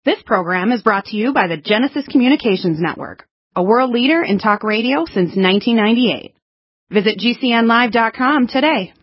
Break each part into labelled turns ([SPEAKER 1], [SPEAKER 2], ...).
[SPEAKER 1] This program is brought to you by the Genesis Communications Network, a world leader in talk radio since 1998. Visit GCNlive.com today.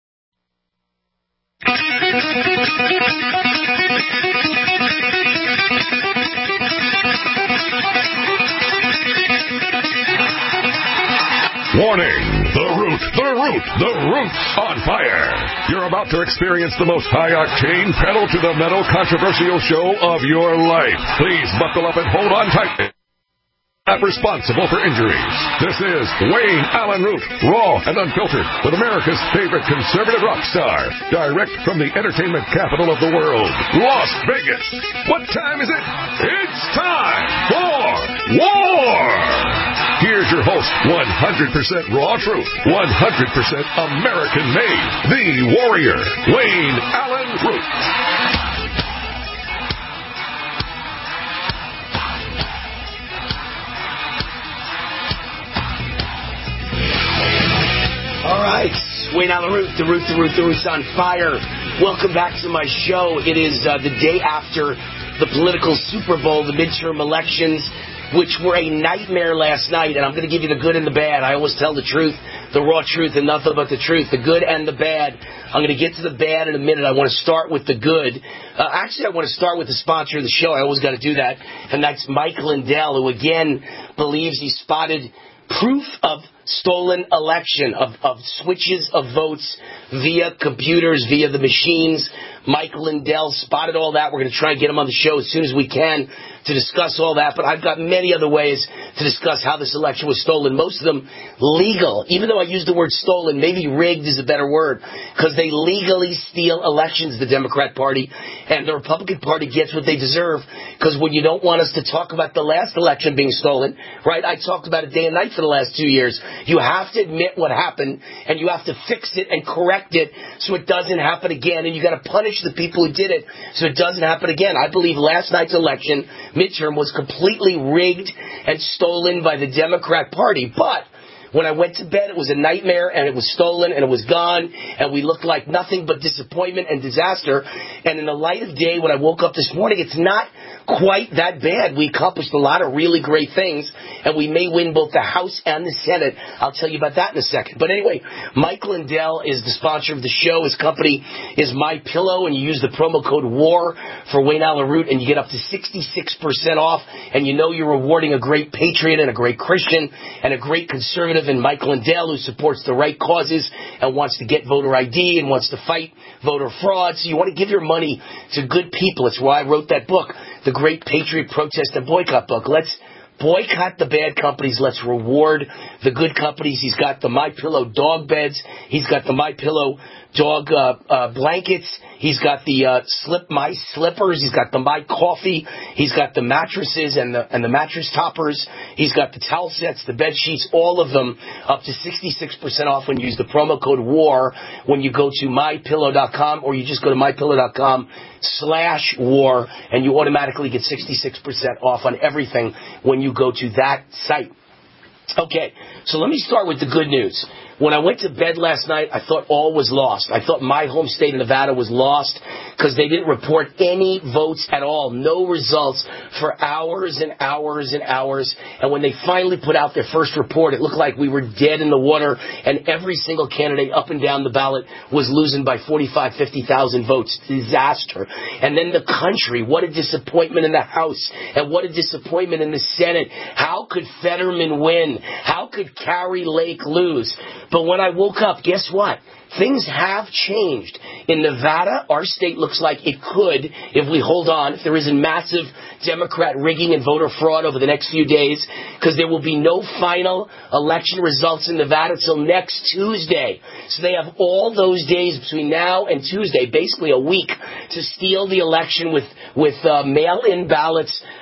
[SPEAKER 2] Warning! The root's on fire! You're about to experience the most high-octane, pedal-to-the-metal controversial show of your life. Please buckle up and hold on tight. Not responsible for injuries. This is Wayne Allen Root, raw and unfiltered, with America's favorite conservative rock star, direct from the entertainment capital of the world, Las Vegas. What time is it? It's time for war! Here's your host, 100% raw truth, 100% American-made, the warrior, Wayne Allen Root.
[SPEAKER 3] All right, Wayne Allen Root, the root's on fire. Welcome back to my show. It is the day after the political Super Bowl, the midterm elections, which were a nightmare last night, and I'm going to give you the good and the bad. I always tell the truth, the raw truth, and nothing but the truth, the good and the bad. I'm going to get to the bad in a minute. I want to start with the good. Actually, I want to start with the sponsor of the show. I always got to do that, and that's Mike Lindell, who again believes he spotted proof of stolen election, of switches of votes via computers, via the machines. Mike Lindell spotted all that. We're going to try and get him on the show as soon as we can to discuss all that. But I've got many other ways to discuss how this election was stolen, most of them legal. Even though I use the word stolen, maybe rigged is a better word, because they legally steal elections, the Democrat Party, and the Republican Party gets what they deserve, because when you don't want us to talk about the last election being stolen, right, I talked about it day and night for the last 2 years. You have to admit what happened, and you have to fix it and correct it so it doesn't happen again, and you got to punish the people who did it so it doesn't happen again. I believe last night's election, midterm, was completely rigged and stolen by the Democrat Party. But when I went to bed, it was a nightmare, and it was stolen, and it was gone, and we looked like nothing but disappointment and disaster. And in the light of day, when I woke up this morning, it's not quite that bad. We accomplished a lot of really great things, and we may win both the House and the Senate. I'll tell you about that in a second. But anyway, Mike Lindell is the sponsor of the show. His company is MyPillow, and you use the promo code WAR for Wayne Allen Root, and you get up to 66% off, and you know you're rewarding a great patriot and a great Christian and a great conservative in Mike Lindell, who supports the right causes and wants to get voter ID and wants to fight voter fraud. So you want to give your money to good people. It's why I wrote that book, The Great Patriot Protest and Boycott Book. Let's boycott the bad companies. Let's reward the good companies. He's got the MyPillow dog beds. He's got the MyPillow dog blankets. He's got the My Slippers. He's got the My Coffee. He's got the mattresses and the mattress toppers. He's got the towel sets, the bed sheets, all of them up to 66% off when you use the promo code WAR when you go to MyPillow.com, or you just go to MyPillow.com/war, and you automatically get 66% off on everything when you go to that site. Okay, so let me start with the good news. When I went to bed last night, I thought all was lost. I thought my home state of Nevada was lost because they didn't report any votes at all, no results for hours and hours and hours. And when they finally put out their first report, it looked like we were dead in the water, and every single candidate up and down the ballot was losing by 45, 50,000 votes. Disaster. And then the country, what a disappointment in the House, and what a disappointment in the Senate. How could Fetterman win? How could Kari Lake lose? But when I woke up, guess what? Things have changed. In Nevada, our state looks like it could, if we hold on, if there isn't massive Democrat rigging and voter fraud over the next few days, because there will be no final election results in Nevada till next Tuesday. So they have all those days between now and Tuesday, basically a week, to steal the election with mail-in ballots,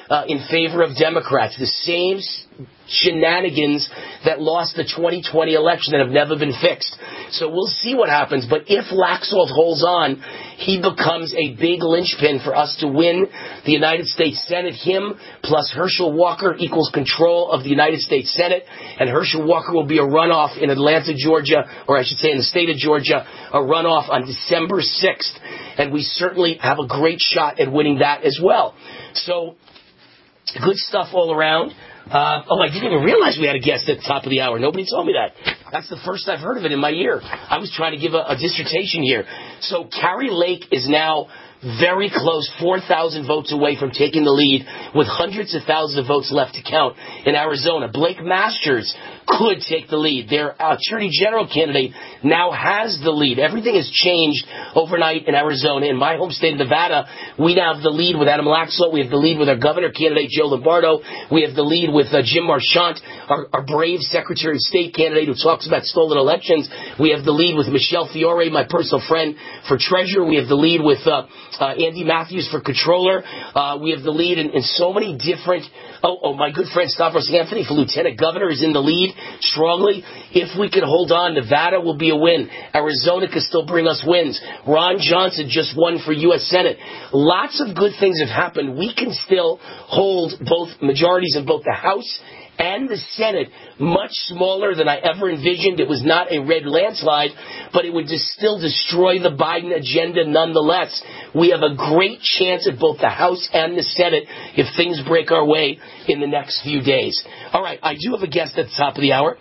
[SPEAKER 3] in favor of Democrats. The same shenanigans that lost the 2020 election that have never been fixed. So we'll see what happens. But if Laxalt holds on, he becomes a big linchpin for us to win the United States Senate. Him plus Herschel Walker equals control of the United States Senate. And Herschel Walker will be a runoff in Atlanta, Georgia, or I should say in the state of Georgia, a runoff on December 6th. And we certainly have a great shot at winning that as well. So good stuff all around. I didn't even realize we had a guest at the top of the hour. Nobody told me that. That's the first I've heard of it in my year. I was trying to give a dissertation here. So Kari Lake is now very close, 4,000 votes away from taking the lead with hundreds of thousands of votes left to count in Arizona. Blake Masters could take the lead. Their Attorney General candidate now has the lead. Everything has changed overnight in Arizona. In my home state of Nevada, we now have the lead with Adam Laxalt. We have the lead with our governor candidate, Joe Lombardo. We have the lead with Jim Marchant, our brave Secretary of State candidate who talks about stolen elections. We have the lead with Michelle Fiore, my personal friend, for treasurer. We have the lead with Andy Matthews for controller. We have the lead in so many different... my good friend Stavros Anthony for lieutenant governor is in the lead strongly. If we could hold on, Nevada will be a win. Arizona could still bring us wins. Ron Johnson just won for U.S. Senate. Lots of good things have happened. We can still hold both majorities in both the House and the Senate, much smaller than I ever envisioned. It was not a red landslide, but it would still destroy the Biden agenda nonetheless. We have a great chance at both the House and the Senate if things break our way in the next few days. All right, I do have a guest at the top of the hour.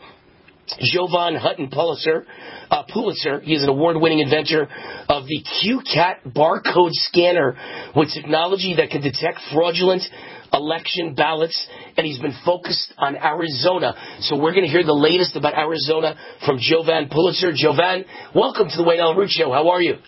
[SPEAKER 3] Jovan Hutton Pulitzer. He is an award-winning inventor of the QCAT barcode scanner with technology that can detect fraudulent election ballots, and he's been focused on Arizona. So we're going to hear the latest about Arizona from Jovan Pulitzer. Jovan, welcome to the Wayne Allyn Root Show. How are you?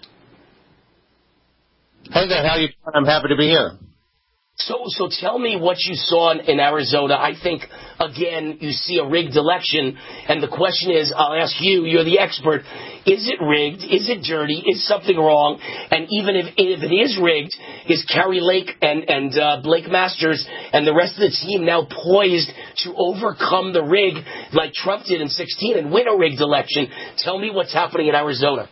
[SPEAKER 4] Hey there, how you doing? I'm happy to be here.
[SPEAKER 3] So tell me what you saw in Arizona. I think, again, you see a rigged election, and the question is, I'll ask you, you're the expert, is it rigged? Is it dirty? Is something wrong? And even if it is rigged, is Kari Lake and Blake Masters and the rest of the team now poised to overcome the rig like Trump did in 2016 and win a rigged election? Tell me what's happening in Arizona.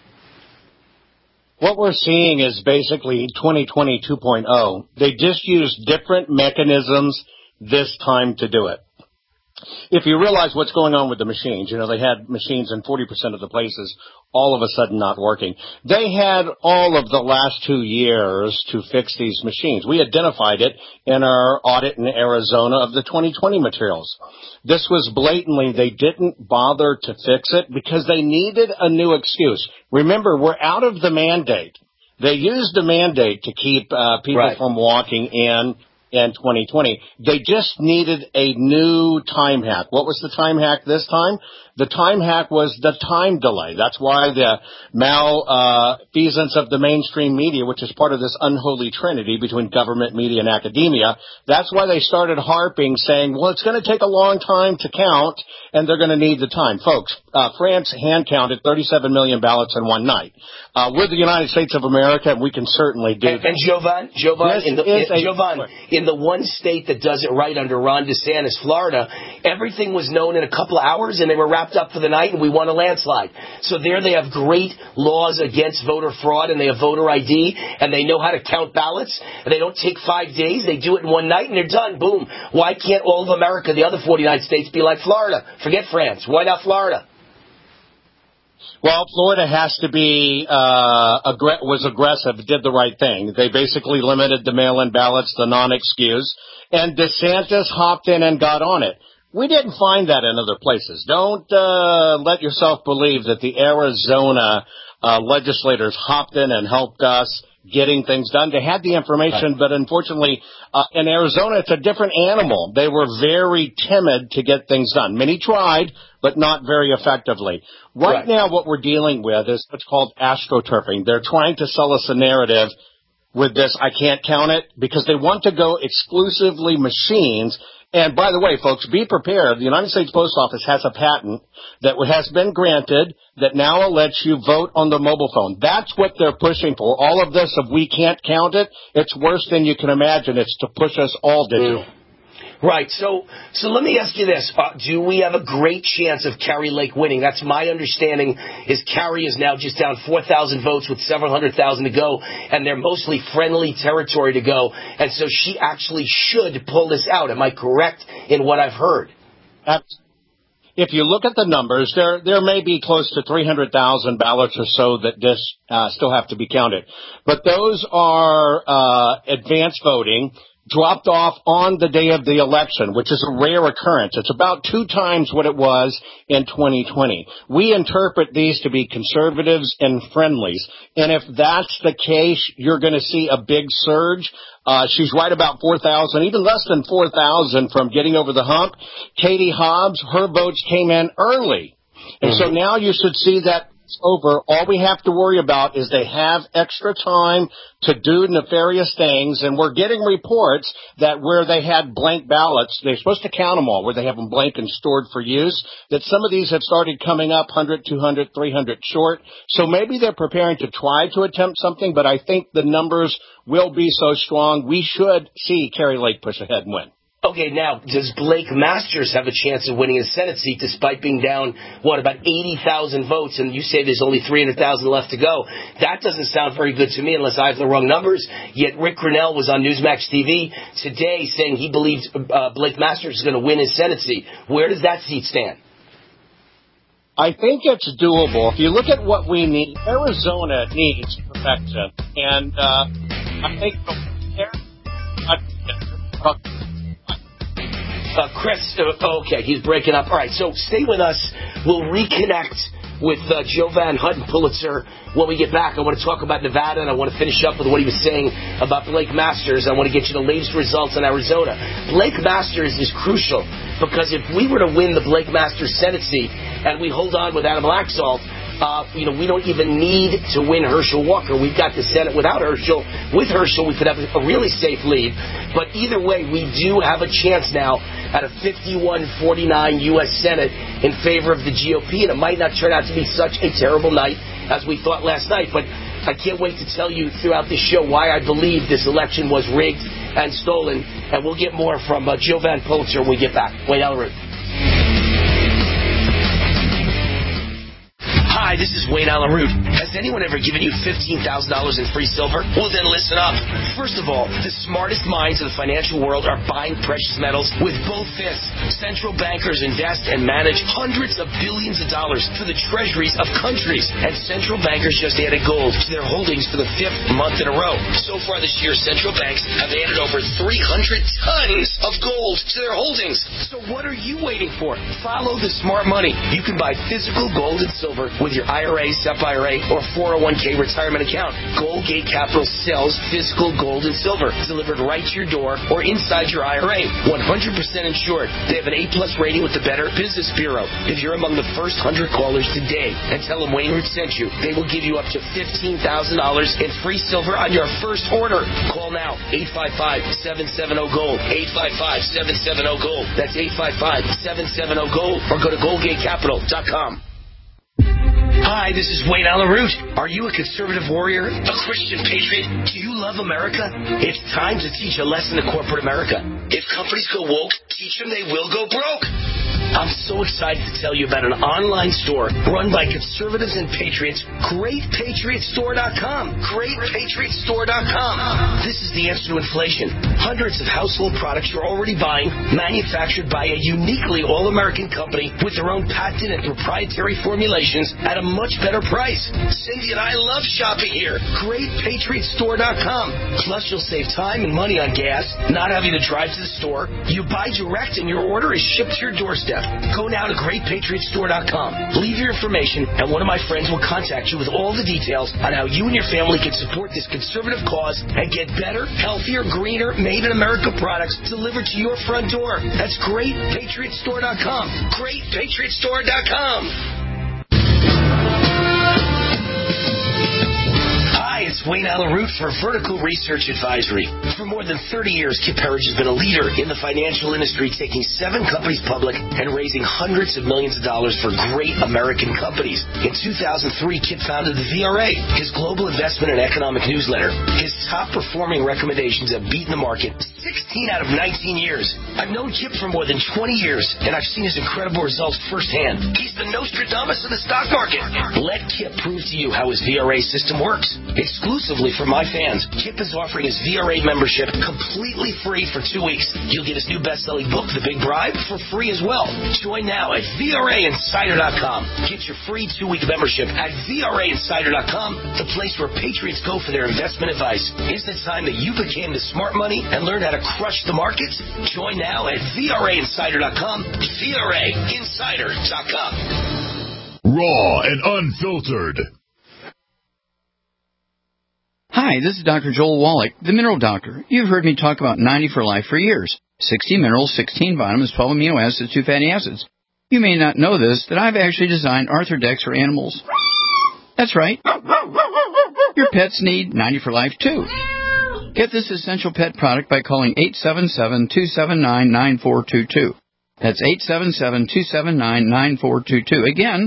[SPEAKER 4] What we're seeing is basically 2020 2.0. They just used different mechanisms this time to do it. If you realize what's going on with the machines, they had machines in 40% of the places all of a sudden not working. They had all of the last 2 years to fix these machines. We identified it in our audit in Arizona of the 2020 materials. This was blatantly, they didn't bother to fix it because they needed a new excuse. Remember, we're out of the mandate. They used the mandate to keep people from walking in 2020. They just needed a new time hack. What was the time hack this time? The time hack was the time delay. That's why the malfeasance of the mainstream media, which is part of this unholy trinity between government, media, and academia, that's why they started harping, saying, well, it's going to take a long time to count, and they're going to need the time. Folks, France hand-counted 37 million ballots in one night. We're the United States of America, and we can certainly do that.
[SPEAKER 3] And Jovan, in the one state that does it right under Ron DeSantis, Florida, everything was known in a couple of hours, and they were wrapped up for the night, and we won a landslide. So there they have great laws against voter fraud, and they have voter ID, and they know how to count ballots, and they don't take 5 days. They do it in one night, and they're done. Boom. Why can't all of America, the other 49 states, be like Florida? Forget France. Why not Florida?
[SPEAKER 4] Well, Florida has to be, was aggressive, did the right thing. They basically limited the mail-in ballots, the non-excuse, and DeSantis hopped in and got on it. We didn't find that in other places. Don't let yourself believe that the Arizona legislators hopped in and helped us getting things done. They had the information, but unfortunately, in Arizona, it's a different animal. They were very timid to get things done. Many tried, but not very effectively. Right now, what we're dealing with is what's called astroturfing. They're trying to sell us a narrative with this, I can't count it, because they want to go exclusively machines And by the way, folks, be prepared. The United States Post Office has a patent that has been granted that now lets you vote on the mobile phone. That's what they're pushing for. All of this, if we can't count it, it's worse than you can imagine. It's to push us all digital.
[SPEAKER 3] Right. So let me ask you this. Do we have a great chance of Kari Lake winning? That's my understanding, is Kari is now just down 4,000 votes with several 100,000 to go, and they're mostly friendly territory to go. And so she actually should pull this out. Am I correct in what I've heard?
[SPEAKER 4] If you look at the numbers, there may be close to 300,000 ballots or so that still have to be counted. But those are advance voting, dropped off on the day of the election, which is a rare occurrence. It's about 2 times what it was in 2020. We interpret these to be conservatives and friendlies. And if that's the case, you're going to see a big surge. She's right about 4,000, even less than 4,000 from getting over the hump. Katie Hobbs, her votes came in early. And so now you should see that it's over. All we have to worry about is they have extra time to do nefarious things, and we're getting reports that where they had blank ballots, they're supposed to count them all, where they have them blank and stored for use, that some of these have started coming up 100, 200, 300 short. So maybe they're preparing to try to attempt something, but I think the numbers will be so strong, we should see Kari Lake push ahead and win.
[SPEAKER 3] Okay, now, does Blake Masters have a chance of winning a Senate seat despite being down, about 80,000 votes, and you say there's only 300,000 left to go? That doesn't sound very good to me unless I have the wrong numbers. Yet Rick Grinnell was on Newsmax TV today saying he believes Blake Masters is going to win his Senate seat. Where does that seat stand?
[SPEAKER 4] I think it's doable. If you look at what we need, Arizona needs perfection. And I think
[SPEAKER 3] Chris, okay, he's breaking up. All right, so stay with us. We'll reconnect with Joe Van Houten Pulitzer when we get back. I want to talk about Nevada, and I want to finish up with what he was saying about Blake Masters. I want to get you the latest results in Arizona. Blake Masters is crucial because if we were to win the Blake Masters Senate seat and we hold on with Adam Laxalt, we don't even need to win Herschel Walker. We've got the Senate without Herschel. With Herschel, we could have a really safe lead. But either way, we do have a chance now at a 51-49 U.S. Senate in favor of the GOP, and it might not turn out to be such a terrible night as we thought last night. But I can't wait to tell you throughout this show why I believe this election was rigged and stolen, and we'll get more from Joe Van Pulitzer when we get back. Wayne Allyn Root. Hi, this is Wayne Allyn Root. Has anyone ever given you $15,000 in free silver? Well, then listen up. First of all, the smartest minds of the financial world are buying precious metals with both fists. Central bankers invest and manage hundreds of billions of dollars for the treasuries of countries. And central bankers just added gold to their holdings for the 5th month in a row. So far this year, central banks have added over 300 tons of gold to their holdings. So what are you waiting for? Follow the smart money. You can buy physical gold and silver with your IRA, SEP IRA, or 401k retirement account. Goldgate Capital sells physical gold and silver delivered right to your door or inside your IRA. 100% insured. They have an A+ rating with the Better Business Bureau. If you're among the first 100 callers today and tell them Wayne Root sent you, they will give you up to $15,000 in free silver on your first order. Call now. 855-770-GOLD. 855-770-GOLD. That's 855-770-GOLD. Or go to GoldgateCapital.com. Hi, this is Wayne Allyn Root. Are you a conservative warrior? A Christian patriot? Do you love America? It's time to teach a lesson to corporate America. If companies go woke, teach them they will go broke. I'm so excited to tell you about an online store run by conservatives and patriots, GreatPatriotStore.com. GreatPatriotStore.com. This is the answer to inflation. Hundreds of household products you're already buying, manufactured by a uniquely all-American company with their own patent and proprietary formulations at a much better price. Cindy and I love shopping here. GreatPatriotStore.com. Plus, you'll save time and money on gas, not having to drive to the store. You buy direct and your order is shipped to your doorstep. Go now to GreatPatriotStore.com. Leave your information, and one of my friends will contact you with all the details on how you and your family can support this conservative cause and get better, healthier, greener, made-in-America products delivered to your front door. That's GreatPatriotStore.com. GreatPatriotStore.com. Hi, it's Wayne Allen Root for Vertical Research Advisory. For more than 30 years, Kip Herriage has been a leader in the financial industry, taking 7 companies public and raising hundreds of millions of dollars for great American companies. In 2003, Kip founded the VRA, his global investment and economic newsletter. His top-performing recommendations have beaten the market 16 out of 19 years. I've known Kip for more than 20 years, and I've seen his incredible results firsthand. He's the Nostradamus of the stock market. Let Kip prove to you how his VRA system works. Exclusively for my fans, Kip is offering his VRA membership completely free for 2 weeks. You'll get his new best-selling book, The Big Bribe, for free as well. Join now at VRAinsider.com. Get your free 2-week membership at VRAinsider.com, the place where patriots go for their investment advice. Is it time that you became the smart money and learned how to crush the markets? Join now at VRAinsider.com, VRAinsider.com.
[SPEAKER 2] Raw and unfiltered.
[SPEAKER 5] Hi, this is Dr. Joel Wallach, the Mineral Doctor. You've heard me talk about 90 for Life for years. 60 minerals, 16 vitamins, 12 amino acids, 2 fatty acids. You may not know this, that I've actually designed Arthrodex for animals. That's right. Your pets need 90 for Life, too. Get this essential pet product by calling 877-279-9422. That's 877-279-9422. Again,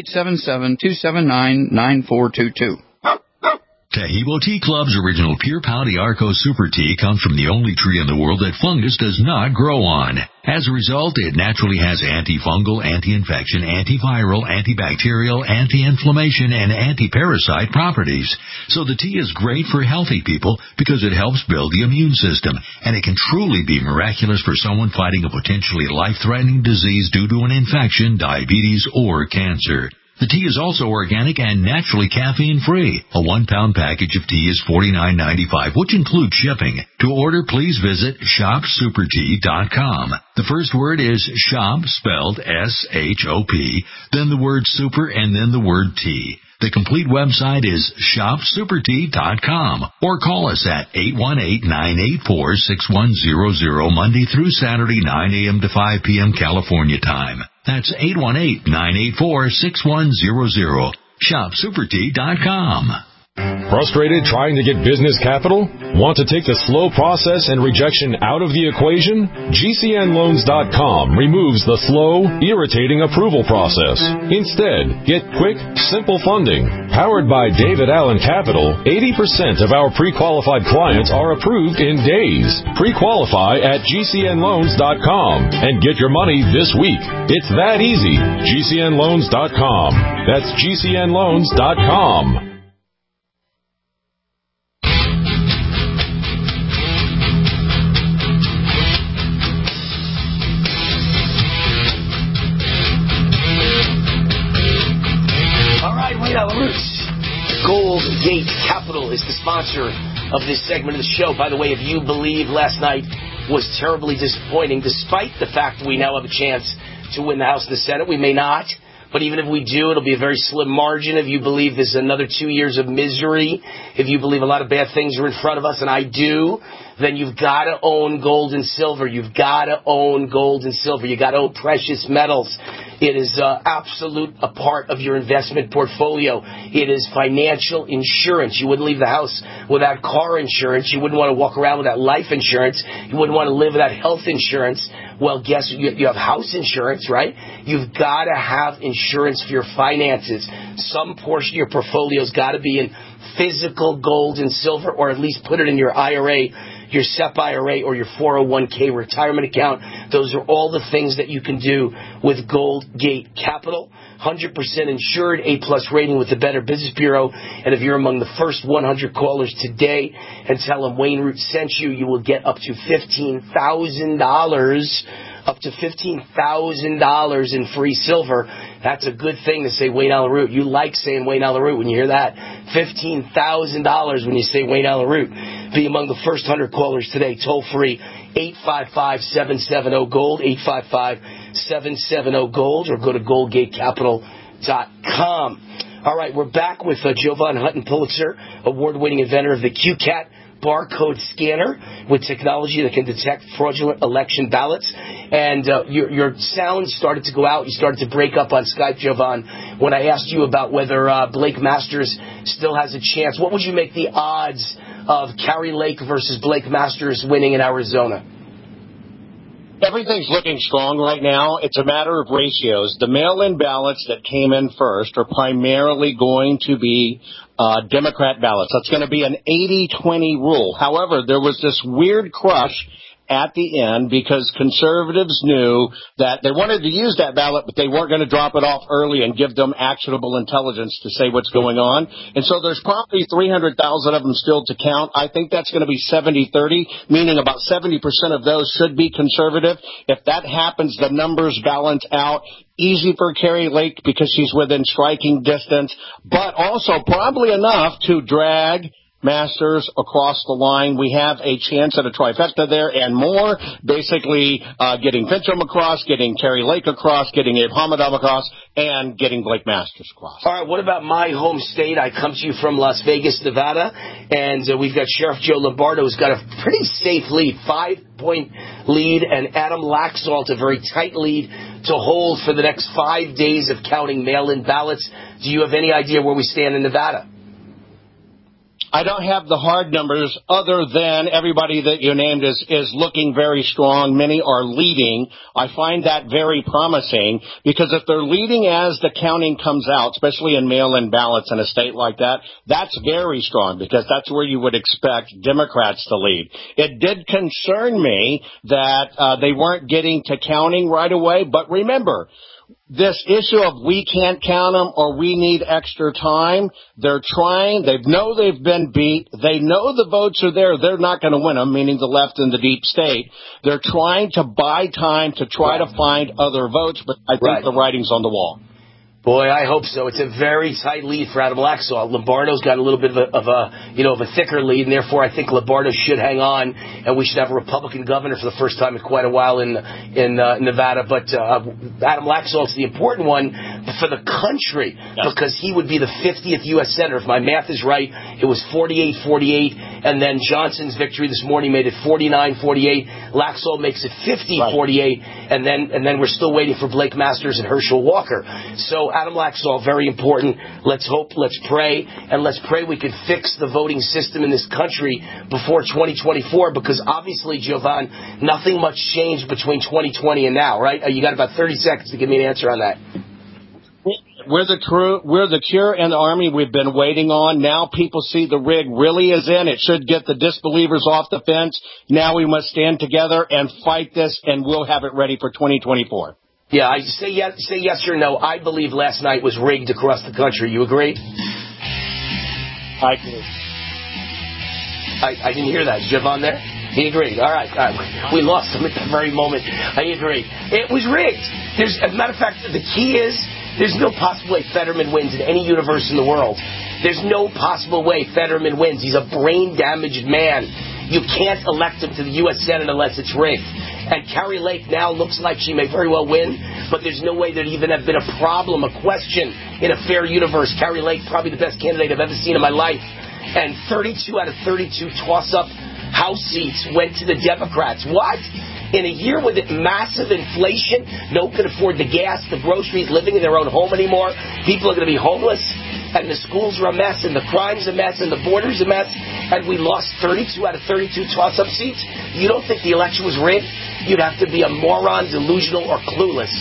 [SPEAKER 5] 877-279-9422.
[SPEAKER 6] Tahibo Tea Club's original Pure Pau d'Arco Super Tea comes from the only tree in the world that fungus does not grow on. As a result, it naturally has antifungal, anti-infection, antiviral, antibacterial, anti-inflammation, and anti-parasite properties. So the tea is great for healthy people because it helps build the immune system, and it can truly be miraculous for someone fighting a potentially life-threatening disease due to an infection, diabetes, or cancer. The tea is also organic and naturally caffeine-free. A 1-pound package of tea is $49.95, which includes shipping. To order, please visit shopsupertea.com. The first word is shop, spelled S-H-O-P, then the word super, and then the word tea. The complete website is shopsupertea.com, or call us at 818-984-6100 Monday through Saturday, 9 a.m. to 5 p.m. California time. That's 818-984-6100. shopsupertea.com.
[SPEAKER 7] Frustrated trying to get business capital? Want to take the slow process and rejection out of the equation? GCNloans.com removes the slow, irritating approval process. Instead, get quick, simple funding. Powered by David Allen Capital, 80% of our pre-qualified clients are approved in days. Pre-qualify at GCNloans.com and get your money this week. It's that easy. GCNloans.com. That's GCNloans.com.
[SPEAKER 3] Gold Gate Capital is the sponsor of this segment of the show. By the way, if you believe last night was terribly disappointing, despite the fact we now have a chance to win the House and the Senate, we may not. But even if we do, it'll be a very slim margin. If you believe this is another 2 years of misery, if you believe a lot of bad things are in front of us, and I do, then you've got to own gold and silver. You've got to own gold and silver. You've got to own precious metals. It is absolute a part of your investment portfolio. It is financial insurance. You wouldn't leave the house without car insurance. You wouldn't want to walk around without life insurance. You wouldn't want to live without health insurance. Well, guess you have house insurance, right? You've got to have insurance for your finances. Some portion of your portfolio's got to be in physical gold and silver, or at least put it in your IRA, your SEP IRA, or your 401k retirement account. Those are all the things that you can do with Gold Gate Capital. 100% insured, A-plus rating with the Better Business Bureau. And if you're among the first 100 callers today and tell them Wayne Root sent you, you will get up to $15,000. Up to $15,000 in free silver. That's a good thing to say Wayne Allen Root. You like saying Wayne Allen Root when you hear that. $15,000 when you say Wayne Allen Root. Be among the first 100 callers today. Toll free 855-770-GOLD, 855-770-GOLD, or go to goldgatecapital.com. All right, we're back with Jovan Hutton Pulitzer, award-winning inventor of the QCAT barcode scanner with technology that can detect fraudulent election ballots. And your sound started to go out. You started to break up on Skype, Jovan, when I asked you about whether Blake Masters still has a chance. What would you make the odds of Kari Lake versus Blake Masters winning in Arizona?
[SPEAKER 4] Everything's looking strong right now. It's a matter of ratios. The mail-in ballots that came in first are primarily going to be Democrat ballots. That's going to be an 80-20 rule. However, there was this weird crush at the end because conservatives knew that they wanted to use that ballot, but they weren't going to drop it off early and give them actionable intelligence to say what's going on. And so there's probably 300,000 of them still to count. I think that's going to be 70-30, meaning about 70% of those should be conservative. If that happens, the numbers balance out. Easy for Kari Lake because she's within striking distance, but also probably enough to drag Masters across the line. We have a chance at a trifecta there and more, basically getting Fincham across, getting Kari Lake across, getting Abe Hamadab across, and getting Blake Masters across.
[SPEAKER 3] All right, what about my home state? I come to you from Las Vegas, Nevada, and we've got Sheriff Joe Lombardo, who's got a pretty safe lead, 5-point lead, and Adam Laxalt, a very tight lead to hold for the next 5 days of counting mail-in ballots. Do you have any idea where we stand in Nevada?
[SPEAKER 4] I don't have the hard numbers other than everybody that you named is looking very strong. Many are leading. I find that very promising because if they're leading as the counting comes out, especially in mail-in ballots in a state like that, that's very strong because that's where you would expect Democrats to lead. It did concern me that they weren't getting to counting right away, but remember, this issue of we can't count them or we need extra time, they're trying. They know they've been beat. They know the votes are there. They're not going to win them, meaning the left and the deep state. They're trying to buy time to try to find other votes, but I think the writing's on the wall.
[SPEAKER 3] Boy, I hope so. It's a very tight lead for Adam Laxalt. Lombardo's got a little bit of a thicker lead, and therefore I think Lombardo should hang on, and we should have a Republican governor for the first time in quite a while in Nevada. But Adam Laxalt's the important one for the country because he would be the 50th U.S. Senator. If my math is right, it was 48-48, and then Johnson's victory this morning made it 49-48. Laxalt makes it 50-48, and then we're still waiting for Blake Masters and Herschel Walker. So Adam Laxalt, very important. Let's hope, let's pray, and let's pray we can fix the voting system in this country before 2024 because obviously, Jovan, nothing much changed between 2020 and now, right? You got about 30 seconds to give me an answer on that.
[SPEAKER 4] We're the cure and the army we've been waiting on. Now people see the rig really is in. It should get the disbelievers off the fence. Now we must stand together and fight this, and we'll have it ready for 2024.
[SPEAKER 3] Yeah, I say yes or no. I believe last night was rigged across the country. You agree?
[SPEAKER 4] I do.
[SPEAKER 3] I didn't hear that. Is Jovan there? He agreed. All right. We lost him at that very moment. I agree. It was rigged. As a matter of fact, the key is there's no possible way Fetterman wins in any universe in the world. There's no possible way Fetterman wins. He's a brain-damaged man. You can't elect him to the U.S. Senate unless it's rigged. And Kari Lake now looks like she may very well win, but there's no way there'd even have been a problem, a question in a fair universe. Kari Lake, probably the best candidate I've ever seen in my life. And 32 out of 32 toss-up House seats went to the Democrats. What? In a year with massive inflation, no one can afford the gas, the groceries, living in their own home anymore. People are going to be homeless, and the schools are a mess, and the crime's a mess, and the border's a mess, and we lost 32 out of 32 toss-up seats. You don't think the election was rigged? You'd have to be a moron, delusional, or clueless.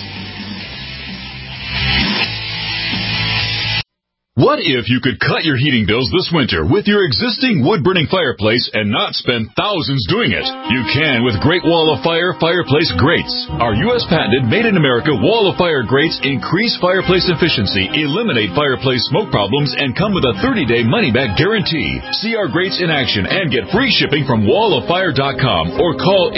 [SPEAKER 8] What if you could cut your heating bills this winter with your existing wood-burning fireplace and not spend thousands doing it? You can with Great Wall of Fire fireplace grates. Our U.S. patented made-in-America Wall of Fire grates increase fireplace efficiency, eliminate fireplace smoke problems, and come with a 30-day money-back guarantee. See our grates in action and get free shipping from walloffire.com or call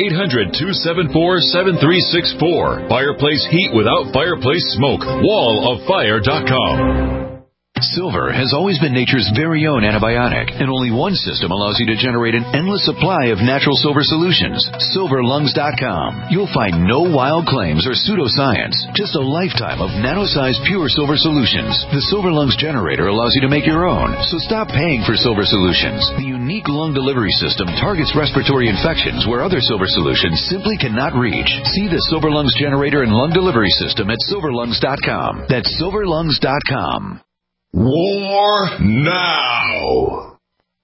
[SPEAKER 8] 800-274-7364. Fireplace heat without fireplace smoke. walloffire.com.
[SPEAKER 6] Silver has always been nature's very own antibiotic, and only one system allows you to generate an endless supply of natural silver solutions. SilverLungs.com. You'll find no wild claims or pseudoscience, just a lifetime of nano-sized pure silver solutions. The Silver Lungs generator allows you to make your own, so stop paying for silver solutions. The unique lung delivery system targets respiratory infections where other silver solutions simply cannot reach. See the Silver Lungs generator and lung delivery system at SilverLungs.com. That's SilverLungs.com.
[SPEAKER 2] War now.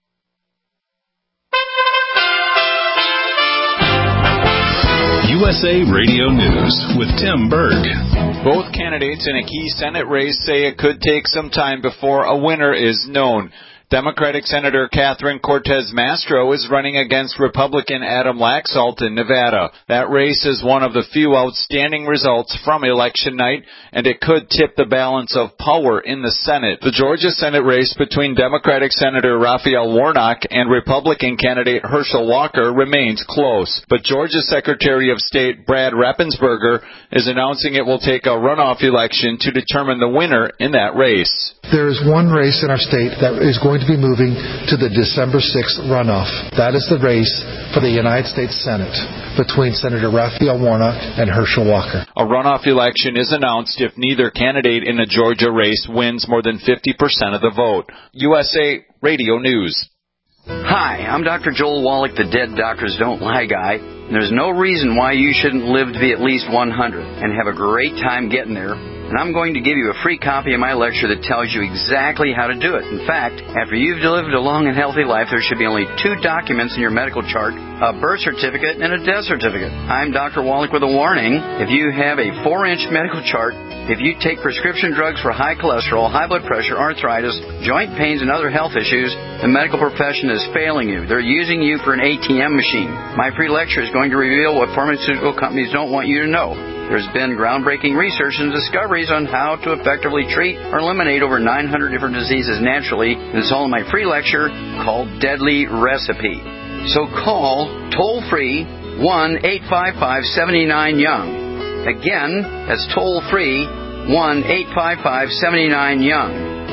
[SPEAKER 8] USA Radio News with Tim Berg.
[SPEAKER 9] Both candidates in a key Senate race say it could take some time before a winner is known. Democratic Senator Catherine Cortez Masto is running against Republican Adam Laxalt in Nevada. That race is one of the few outstanding results from election night, and it could tip the balance of power in the Senate. The Georgia Senate race between Democratic Senator Raphael Warnock and Republican candidate Herschel Walker remains close, but Georgia Secretary of State Brad Raffensperger is announcing it will take a runoff election to determine the winner in that race.
[SPEAKER 10] There is one race in our state that is going to be moving to the December 6th runoff. That is the race for the United States Senate between Senator Raphael Warnock and Herschel Walker.
[SPEAKER 9] A runoff election is announced if neither candidate in the Georgia race wins more than 50% of the vote. USA Radio News.
[SPEAKER 11] Hi, I'm Dr. Joel Wallach, the Dead Doctors Don't Lie guy. There's no reason why you shouldn't live to be at least 100 and have a great time getting there. And I'm going to give you a free copy of my lecture that tells you exactly how to do it. In fact, after you've lived a long and healthy life, there should be only 2 documents in your medical chart, a birth certificate and a death certificate. I'm Dr. Wallach with a warning. If you have a 4-inch medical chart, if you take prescription drugs for high cholesterol, high blood pressure, arthritis, joint pains, and other health issues, the medical profession is failing you. They're using you for an ATM machine. My free lecture is going to reveal what pharmaceutical companies don't want you to know. There's been groundbreaking research and discoveries on how to effectively treat or eliminate over 900 different diseases naturally. And it's all in my free lecture called Deadly Recipe. So call toll-free 1-855-79-YOUNG. Again, that's toll-free 1-855-79-YOUNG.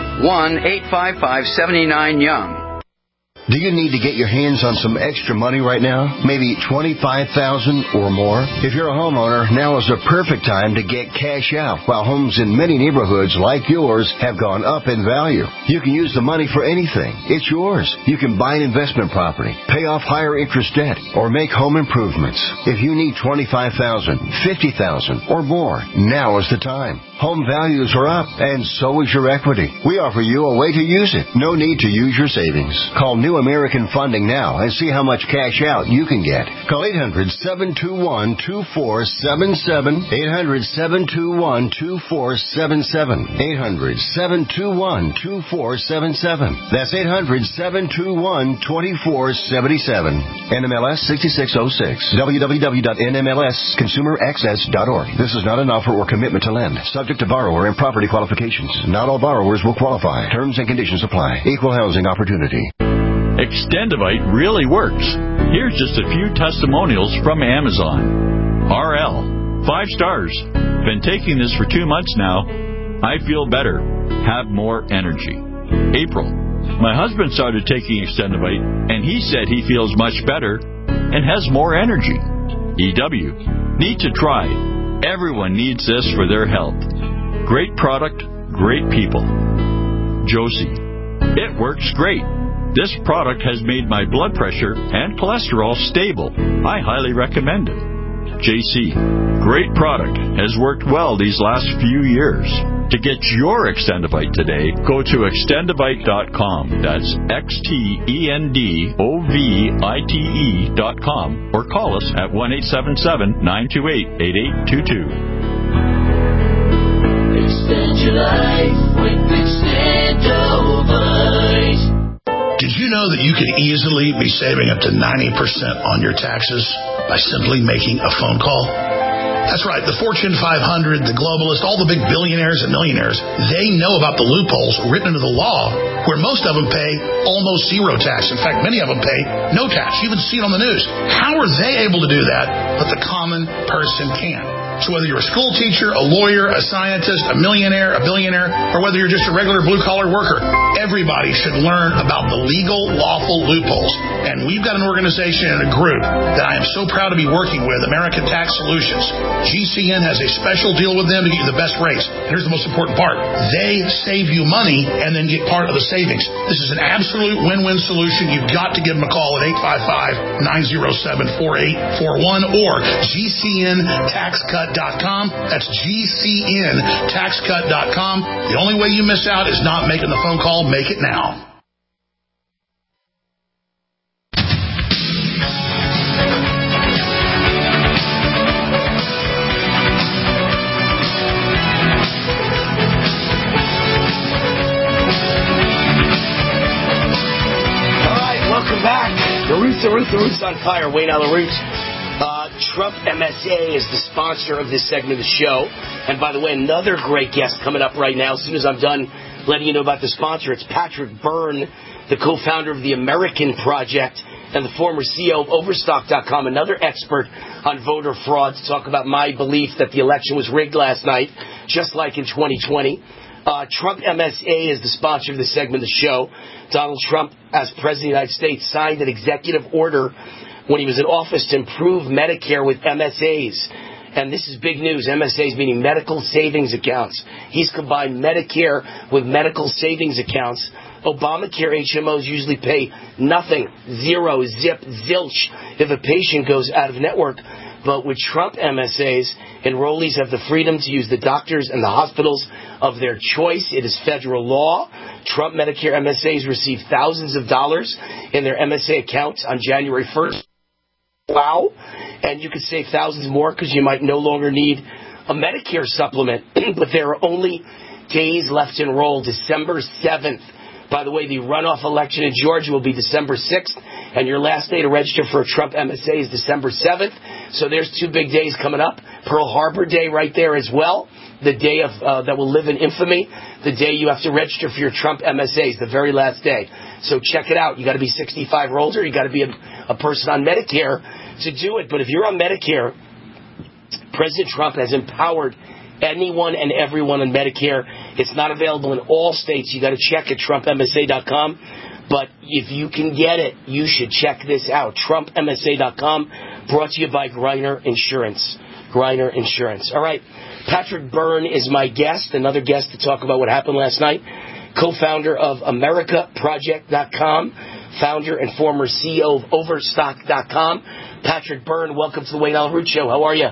[SPEAKER 11] 1-855-79-YOUNG.
[SPEAKER 12] Do you need to get your hands on some extra money right now? Maybe $25,000 or more? If you're a homeowner, now is the perfect time to get cash out. While homes in many neighborhoods like yours have gone up in value, you can use the money for anything. It's yours. You can buy an investment property, pay off higher interest debt, or make home improvements. If you need $25,000, $50,000 or more, now is the time. Home values are up, and so is your equity. We offer you a way to use it. No need to use your savings. Call New American Funding now and see how much cash out you can get. Call 800-721-2477. 800-721-2477. 800-721-2477. That's 800-721-2477. NMLS 6606. www.nmlsconsumeraccess.org. This is not an offer or commitment to lend. Subject to borrower and property qualifications. Not all borrowers will qualify. Terms and conditions apply. Equal housing opportunity.
[SPEAKER 13] Extendivite really works. Here's just a few testimonials from Amazon. RL, 5 stars. Been taking this for 2 months now. I feel better. Have more energy. April, my husband started taking Extendivite, and he said he feels much better and has more energy. EW, need to try. Everyone needs this for their health. Great product, great people. Josie, it works great. This product has made my blood pressure and cholesterol stable. I highly recommend it. JC, great product. Has worked well these last few years. To get your Extendivite today, go to extendivite.com. That's XTENDOVITE.com or call us at 1-877-928-8822.
[SPEAKER 14] Extend your life with Extendivite.
[SPEAKER 15] Did you know that you can easily be saving up to 90% on your taxes by simply making a phone call? That's right. The Fortune 500, the globalists, all the big billionaires and millionaires, they know about the loopholes written into the law where most of them pay almost zero tax. In fact, many of them pay no tax. You even see it on the news. How are they able to do that, but the common person can't? So whether you're a school teacher, a lawyer, a scientist, a millionaire, a billionaire, or whether you're just a regular blue-collar worker, everybody should learn about the legal, lawful loopholes. And we've got an organization and a group that I am so proud to be working with, American Tax Solutions. GCN has a special deal with them to get you the best rates. And here's the most important part. They save you money and then get part of the savings. This is an absolute win-win solution. You've got to give them a call at 855-907-4841 or GCNTaxCut.com. That's GCNTaxCut.com. The only way you miss out is not making the phone call. Make it now.
[SPEAKER 3] Welcome back. The Roots on Fire. Wayne Allyn Root. Trump MSA is the sponsor of this segment of the show. And by the way, another great guest coming up right now. As soon as I'm done letting you know about the sponsor, it's Patrick Byrne, the co-founder of the American Project and the former CEO of Overstock.com, another expert on voter fraud, to talk about my belief that the election was rigged last night, just like in 2020. Trump MSA is the sponsor of this segment of the show. Donald Trump, as President of the United States, signed an executive order when he was in office to improve Medicare with MSAs. And this is big news. MSAs meaning medical savings accounts. He's combined Medicare with medical savings accounts. Obamacare HMOs usually pay nothing, zero, zip, zilch if a patient goes out of network. But with Trump MSAs, enrollees have the freedom to use the doctors and the hospitals of their choice. It is federal law. Trump Medicare MSAs receive thousands of dollars in their MSA accounts on January 1st. Wow. And you could save thousands more because you might no longer need a Medicare supplement. But there are only days left to enroll, December 7th. By the way, the runoff election in Georgia will be December 6th, and your last day to register for a Trump MSA is December 7th. So there's 2 big days coming up. Pearl Harbor Day right there as well, the day of that will live in infamy, the day you have to register for your Trump MSAs, the very last day. So check it out. You got to be 65 or older. You got to be a person on Medicare to do it. But if you're on Medicare, President Trump has empowered anyone and everyone on Medicare. It's not available in all states. You got to check at TrumpMSA.com. But if you can get it, you should check this out. TrumpMSA.com, brought to you by Griner Insurance. Griner Insurance. All right. Patrick Byrne is my guest, another guest to talk about what happened last night. Co-founder of AmericaProject.com, founder and former CEO of Overstock.com. Patrick Byrne, welcome to the Wayne Allyn Root Show. How are you?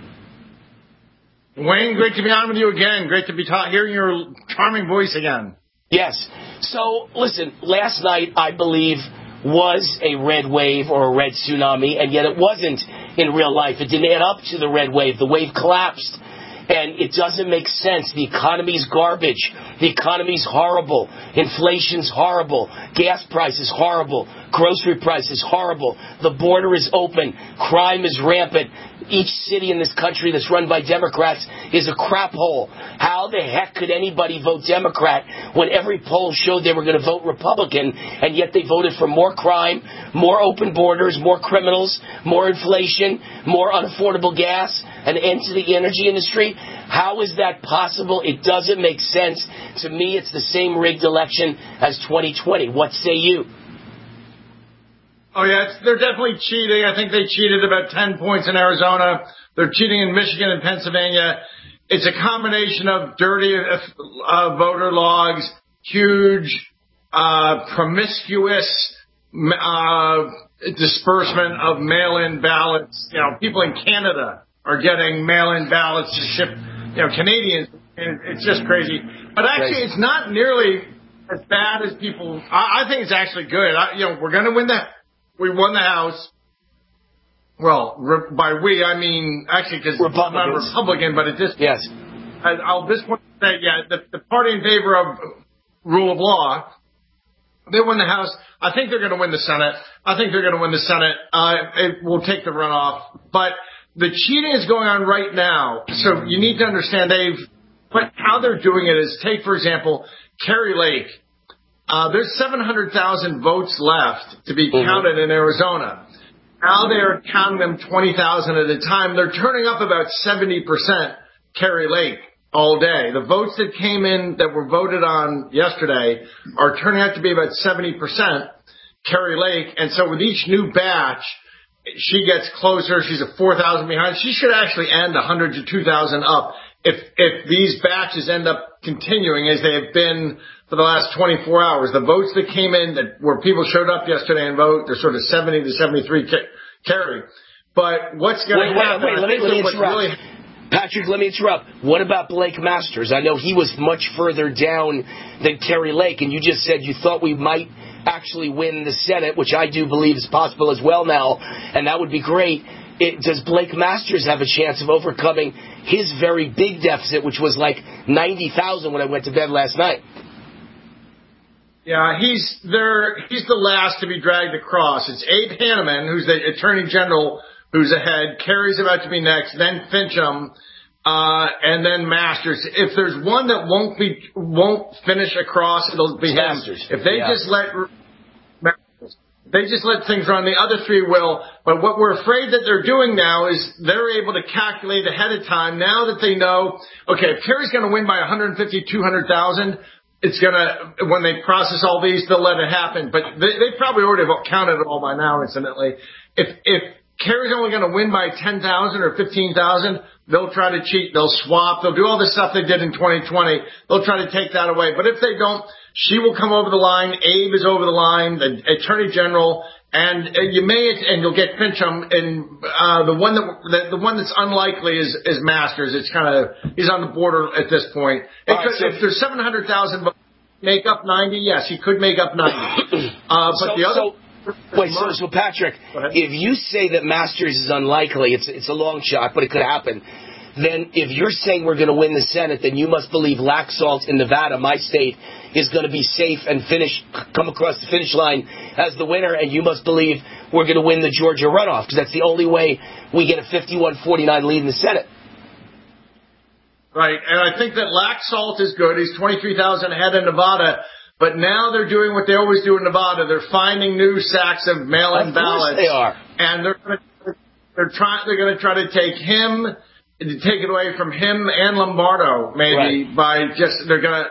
[SPEAKER 16] Wayne, great to be on with you again. Great to be hearing your charming voice again.
[SPEAKER 3] Yes. So, listen, last night, I believe, was a red wave or a red tsunami, and yet it wasn't in real life. It didn't add up to the red wave. The wave collapsed, and it doesn't make sense. The economy's garbage. The economy's horrible. Inflation's horrible. Gas prices horrible. Grocery prices horrible. The border is open. Crime is rampant. Each city in this country that's run by Democrats is a crap hole. How the heck could anybody vote Democrat when every poll showed they were going to vote Republican, and yet they voted for more crime, more open borders, more criminals, more inflation, more unaffordable gas, an end to the energy industry? How is that possible? It doesn't make sense. To me, it's the same rigged election as 2020. What say you?
[SPEAKER 16] Oh, yeah, they're definitely cheating. I think they cheated about 10 points in Arizona. They're cheating in Michigan and Pennsylvania. It's a combination of dirty voter logs, huge, promiscuous disbursement of mail-in ballots. You know, people in Canada are getting mail-in ballots to ship, Canadians. And it's just crazy. But actually, it's not nearly as bad as people. I think it's actually good. We're going to win that. We won the House. Well, by we, I mean, actually, because I'm not a Republican, but at this point,
[SPEAKER 3] yes.
[SPEAKER 16] I'll this point say, the party in favor of rule of law, they won the House. I think they're going to win the Senate. It will take the runoff. But the cheating is going on right now. So you need to understand, but how they're doing it is, take, for example, Kari Lake. There's 700,000 votes left to be counted in Arizona. Now they're counting them 20,000 at a time. They're turning up about 70% Kari Lake all day. The votes that came in that were voted on yesterday are turning out to be about 70% Kari Lake. And so with each new batch, she gets closer. She's at 4,000 behind. She should actually end 100 to 2,000 up if these batches end up continuing as they have been for the last 24 hours. The votes that came in where people showed up yesterday and vote, they're sort of 70 to 73 Kari. But what's going to happen?
[SPEAKER 3] Wait, let me interrupt. Patrick, let me interrupt. What about Blake Masters? I know he was much further down than Kari Lake, and you just said you thought we might actually win the Senate, which I do believe is possible as well now, and that would be great. Does Blake Masters have a chance of overcoming his very big deficit, which was like 90,000 when I went to bed last night?
[SPEAKER 16] Yeah, he's the last to be dragged across. It's Abe Hanneman, who's the Attorney General, who's ahead. Kerry's about to be next, then Fincham, and then Masters. If there's one that won't finish across, it'll be
[SPEAKER 3] Masters.
[SPEAKER 16] If they just let things run, the other three will. But what we're afraid that they're doing now is they're able to calculate ahead of time. Now that they know, okay, if Kerry's going to win by 150, 200,000, it's going to, when they process all these, they'll let it happen. But they probably already have counted it all by now, incidentally. If Kerry's only going to win by 10,000 or 15,000, they'll try to cheat. They'll swap. They'll do all the stuff they did in 2020. They'll try to take that away. But if they don't, she will come over the line. Abe is over the line, the Attorney General, and you'll get Fincham. And the one that's unlikely is Masters. It's he's on the border at this point. If there's 700,000 votes, make up 90. Yes, he could make up 90.
[SPEAKER 3] So Patrick, if you say that Masters is unlikely, it's a long shot, but it could happen. Then if you're saying we're going to win the Senate, then you must believe Laxalt in Nevada, my state, is going to be safe and come across the finish line as the winner, and you must believe we're going to win the Georgia runoff, because that's the only way we get a 51-49 lead in the Senate.
[SPEAKER 16] Right, and I think that Laxalt is good. He's 23,000 ahead in Nevada. But now they're doing what they always do in Nevada. They're finding new sacks of mail-in ballots.
[SPEAKER 3] They are.
[SPEAKER 16] And they're going to try to take it away from him and Lombardo, maybe, by just, they're going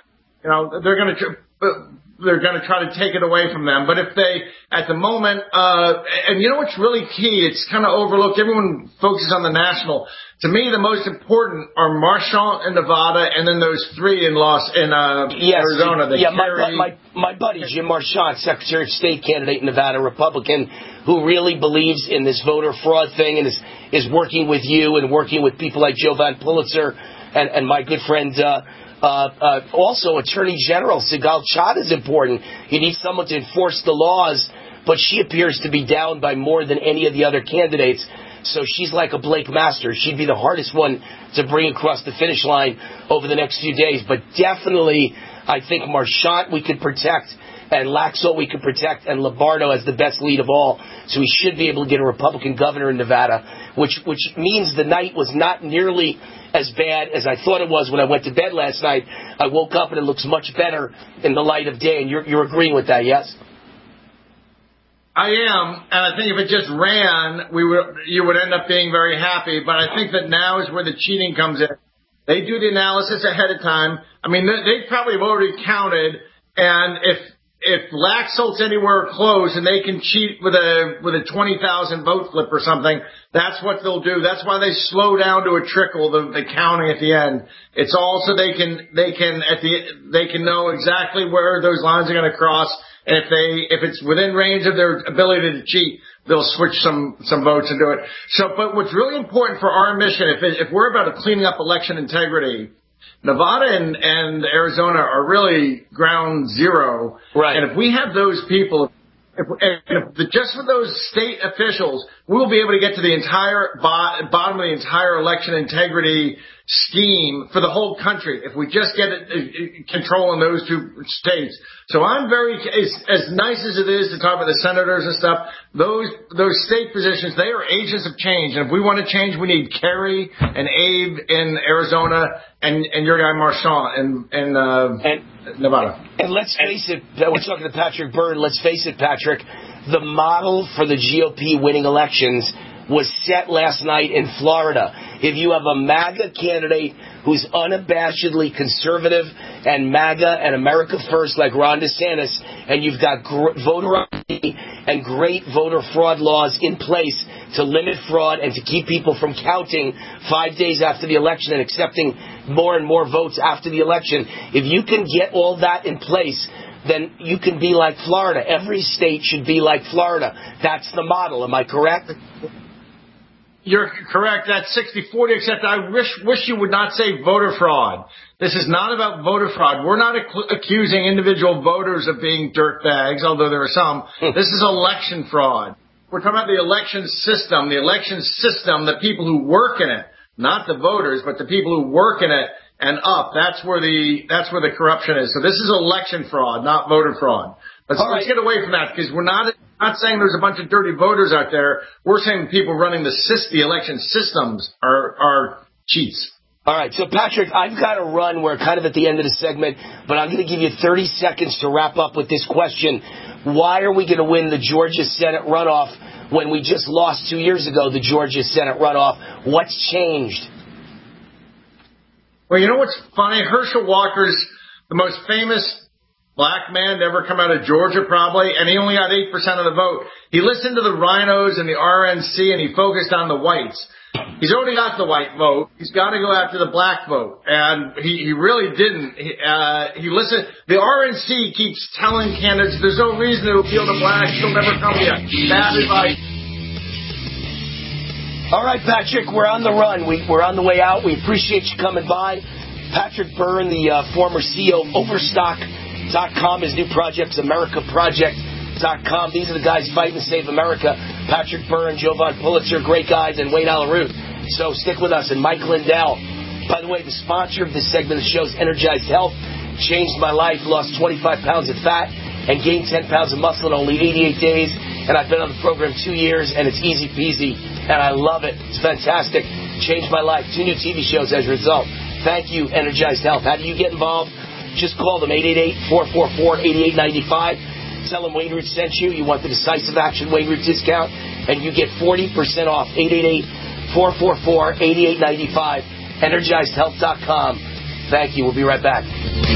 [SPEAKER 16] to try to take it away from them. But if they, at the moment, and you know what's really key? It's kind of overlooked. Everyone focuses on the national. To me, the most important are Marchant in Nevada, and then those three in Arizona.
[SPEAKER 3] My buddy Jim Marchant, Secretary of State candidate in Nevada, Republican, who really believes in this voter fraud thing and is working with you and working with people like Jovan Pulitzer and my good friend. Also, Attorney General Sigal Chad is important. You need someone to enforce the laws, but she appears to be down by more than any of the other candidates. So she's like a Blake Masters. She'd be the hardest one to bring across the finish line over the next few days. But definitely, I think Marchant we could protect, and Laxalt we could protect, and Lombardo as the best lead of all. So we should be able to get a Republican governor in Nevada, which means the night was not nearly as bad as I thought it was when I went to bed last night. I woke up and it looks much better in the light of day, and you're agreeing with that, yes?
[SPEAKER 16] I am, and I think if it just ran, you would end up being very happy. But I think that now is where the cheating comes in. They do the analysis ahead of time. I mean, they probably have already counted, and if Laxalt's anywhere close and they can cheat with a 20,000 vote flip or something, that's what they'll do. That's why they slow down to a trickle, the counting at the end. It's all so they can know exactly where those lines are going to cross. And if it's within range of their ability to cheat, they'll switch some votes and do it. So, but what's really important for our mission, if we're about cleaning up election integrity, Nevada and Arizona are really ground zero.
[SPEAKER 3] Right.
[SPEAKER 16] And if we have those people, just for those state officials, we'll be able to get to the entire bottom of the entire election integrity scheme for the whole country if we just get control in those two states. So I'm as nice as it is to talk about the senators and stuff, those state positions, they are agents of change. And if we want to change, we need Kerry and Abe in Arizona and your guy Marchant in Nevada.
[SPEAKER 3] And let's face it, we're talking to Patrick Byrne, let's face it, Patrick, the model for the GOP winning elections was set last night in Florida. If you have a MAGA candidate who's unabashedly conservative and MAGA and America First like Ron DeSantis, and you've got voter ID and great voter fraud laws in place to limit fraud and to keep people from counting 5 days after the election and accepting more and more votes after the election, if you can get all that in place, then you can be like Florida. Every state should be like Florida. That's the model. Am I correct?
[SPEAKER 16] You're correct. That's 60-40, except I wish you would not say voter fraud. This is not about voter fraud. We're not accusing individual voters of being dirtbags, although there are some. This is election fraud. We're talking about the election system. The election system, the people who work in it, not the voters, but the people who work in it and up. That's where the corruption is. So this is election fraud, not voter fraud. Let's get away from that, because we're not saying there's a bunch of dirty voters out there. We're saying people running the election systems are cheats.
[SPEAKER 3] All right, so Patrick, I've got to run. We're kind of at the end of the segment, but I'm going to give you 30 seconds to wrap up with this question. Why are we going to win the Georgia Senate runoff when we just lost 2 years ago, the Georgia Senate runoff? What's changed?
[SPEAKER 16] Well, you know what's funny? Herschel Walker's the most famous black man to ever come out of Georgia, probably, and he only got 8% of the vote. He listened to the rhinos and the RNC, and he focused on the whites. He's already got the white vote. He's got to go after the black vote, and he really didn't. He listened. The RNC keeps telling candidates there's no reason to appeal to blacks. They'll never come here. Bad advice.
[SPEAKER 3] All right, Patrick, we're on the run. We're on the way out. We appreciate you coming by. Patrick Byrne, the former CEO of Overstock.com, his new project's AmericaProject.com. These are the guys fighting to save America. Patrick Byrne, Jovan Pulitzer, great guys, and Wayne Alaroot. So stick with us. And Mike Lindell. By the way, the sponsor of this segment of the show is Energized Health. Changed my life, lost 25 pounds of fat, and gained 10 pounds of muscle in only 88 days. And I've been on the program 2 years, and it's easy peasy, and I love it. It's fantastic. Changed my life. 2 new TV shows as a result. Thank you, Energized Health. How do you get involved? Just call them, 888-444-8895. Tell them Wayne Root sent you. You want the decisive action Wayne Root discount, and you get 40% off. 888-444-8895. EnergizedHealth.com. Thank you. We'll be right back.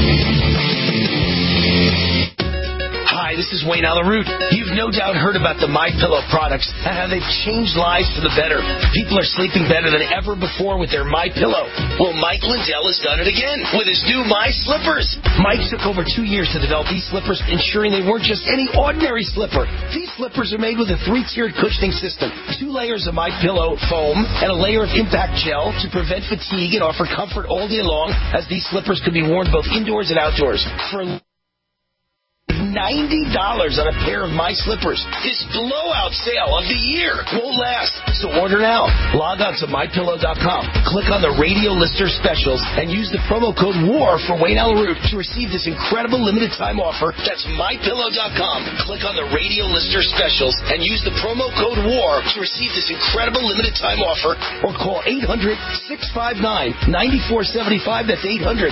[SPEAKER 3] Hi, this is Wayne Alaroot. You've no doubt heard about the MyPillow products and how they've changed lives for the better. People are sleeping better than ever before with their MyPillow. Well, Mike Lindell has done it again with his new My Slippers. Mike took over 2 years to develop these slippers, ensuring they weren't just any ordinary slipper. These slippers are made with a 3-tiered cushioning system, 2 layers of MyPillow foam, and a layer of impact gel to prevent fatigue and offer comfort all day long, as these slippers can be worn both indoors and outdoors. For $90 on a pair of My Slippers. This blowout sale of the year won't last. So order now. Log on to MyPillow.com. Click on the radio lister specials and use the promo code WAR for Wayne Alaroot to receive this incredible limited time offer. That's MyPillow.com. Click on the radio lister specials and use the promo code WAR to receive this incredible limited time offer, or call 800-659-9475. That's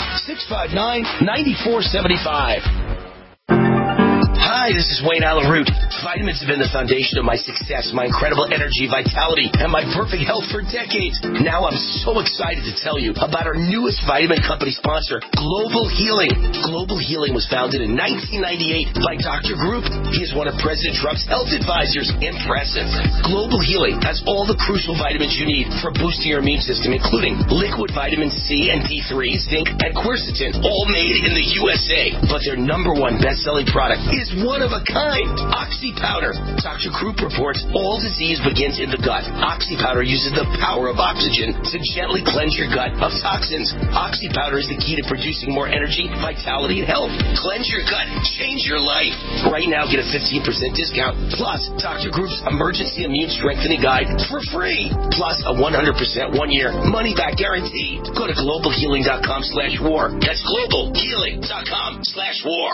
[SPEAKER 3] 800-659-9475. Hi, this is Wayne Alaroot. Vitamins have been the foundation of my success, my incredible energy, vitality, and my perfect health for decades. Now I'm so excited to tell you about our newest vitamin company sponsor, Global Healing. Global Healing was founded in 1998 by Dr. Group. He is one of President Trump's health advisors. Impressive. Global Healing has all the crucial vitamins you need for boosting your immune system, including liquid vitamin C and D3, zinc, and quercetin, all made in the USA. But their #1 best-selling product is one of a kind, Oxy Powder. Dr. Krupp reports all disease begins in the gut. Oxy Powder uses the power of oxygen to gently cleanse your gut of toxins. Oxy Powder is the key to producing more energy, vitality, and health. Cleanse your gut, change your life. Right now, get a 15% discount, plus Dr. Group's emergency immune strengthening guide for free, plus a 100% 1-year money-back guarantee. Go to globalhealing.com/war. That's globalhealing.com/war.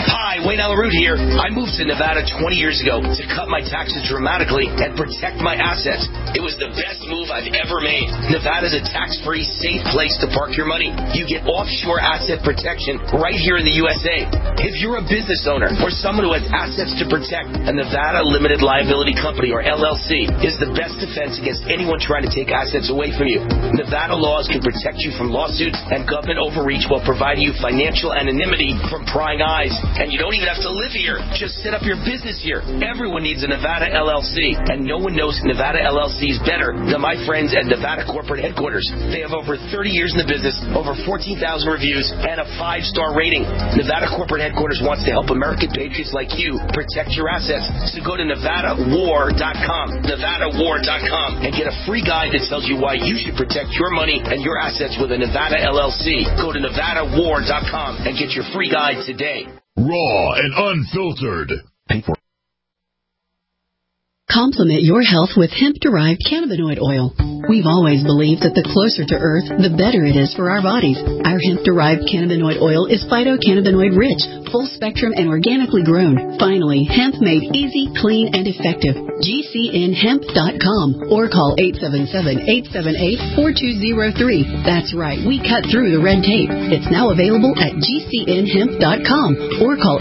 [SPEAKER 3] Hi, Wayne Alaroot here. I moved to Nevada 20 years ago to cut my taxes dramatically and protect my assets. It was the best move I've ever made. Nevada's a tax-free, safe place to park your money. You get offshore asset protection right here in the USA. If you're a business owner or someone who has assets to protect, a Nevada Limited Liability Company, or LLC, is the best defense against anyone trying to take assets away from you. Nevada laws can protect you from lawsuits and government overreach while providing you financial anonymity from prying eyes. And you don't even have to live here. Just set up your business here. Everyone needs a Nevada LLC, and no one knows Nevada LLCs better than my friends at Nevada Corporate Headquarters. They have over 30 years in the business, over 14,000 reviews, and a 5-star rating. Nevada Corporate Headquarters wants to help American patriots like you protect your assets. So go to NevadaWar.com, NevadaWar.com, and get a free guide that tells you why you should protect your money and your assets with a Nevada LLC. Go to NevadaWar.com and get your free guide today.
[SPEAKER 8] Raw and unfiltered.
[SPEAKER 17] Complement your health with hemp-derived cannabinoid oil. We've always believed that the closer to Earth, the better it is for our bodies. Our hemp-derived cannabinoid oil is phytocannabinoid-rich, full-spectrum, and organically grown. Finally, hemp made easy, clean, and effective. GCNhemp.com or call 877-878-4203. That's right, we cut through the red tape. It's now available at GCNhemp.com or call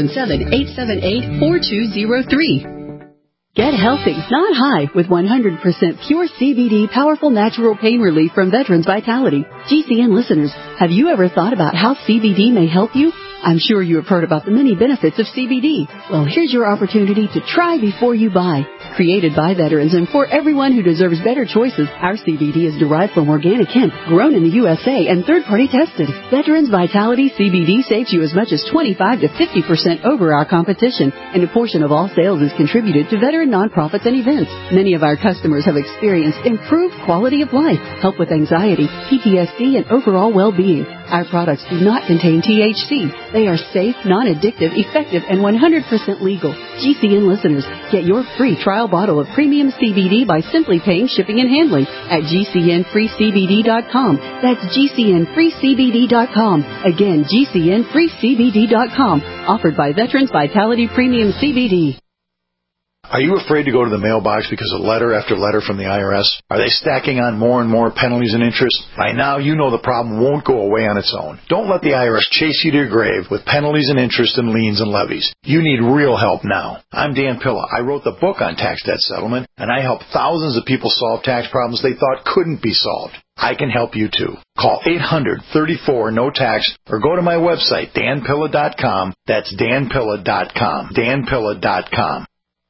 [SPEAKER 17] 877-878-4203. Get healthy, not high, with 100% pure CBD powerful natural pain relief from Veterans Vitality. GCN listeners, have you ever thought about how CBD may help you? I'm sure you have heard about the many benefits of CBD. Well, here's your opportunity to try before you buy. Created by veterans and for everyone who deserves better choices, our CBD is derived from organic hemp, grown in the USA, and third-party tested. Veterans Vitality CBD saves you as much as 25 to 50% over our competition, and a portion of all sales is contributed to veteran nonprofits and events. Many of our customers have experienced improved quality of life, help with anxiety, PTSD, and overall well-being. Our products do not contain THC. They are safe, non-addictive, effective, and 100% legal. GCN listeners, get your free trial bottle of premium CBD by simply paying shipping and handling at GCNFreeCBD.com. That's GCNFreeCBD.com. Again, GCNFreeCBD.com. Offered by Veterans Vitality Premium CBD.
[SPEAKER 18] Are you afraid to go to the mailbox because of letter after letter from the IRS? Are they stacking on more and more penalties and interest? By now, you know the problem won't go away on its own. Don't let the IRS chase you to your grave with penalties and interest and liens and levies. You need real help now. I'm Dan Pilla. I wrote the book on tax debt settlement, and I help thousands of people solve tax problems they thought couldn't be solved. I can help you too. Call 800-34-NO-TAX or go to my website, danpilla.com. That's danpilla.com. danpilla.com.